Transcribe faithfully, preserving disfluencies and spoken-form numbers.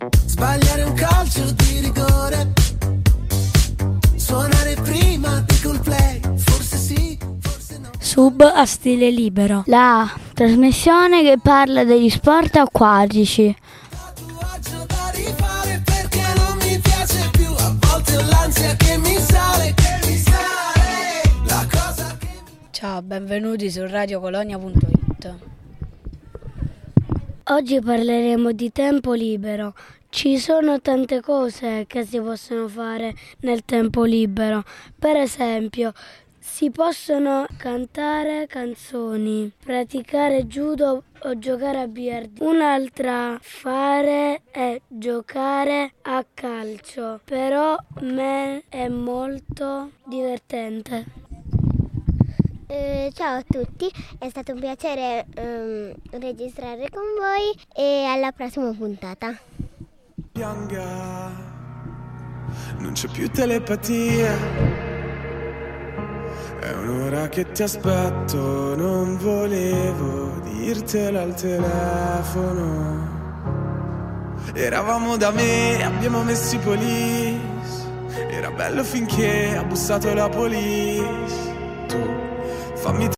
Sbagliare un calcio di rigore, suonare prima di Coldplay, forse sì, forse no. Sub a stile libero, la trasmissione che parla degli sport acquatici. Tatuaggio da rifare perché non mi piace più, a volte ho l'ansia che mi sale, che mi sale, la cosa che... Ciao, benvenuti su radio colonia punto it. Oggi parleremo di tempo libero. Ci sono tante cose che si possono fare nel tempo libero. Per esempio, si possono cantare canzoni, praticare judo o giocare a biliardo. Un'altra fare è giocare a calcio, però me è molto divertente. Eh, ciao a tutti, è stato un piacere um, registrare con voi e alla prossima puntata. Pianga, non c'è più telepatia, è un'ora che ti aspetto, non volevo dirtelo al telefono. Eravamo da me, abbiamo messo i police, era bello finché ha bussato la police. Tu fammi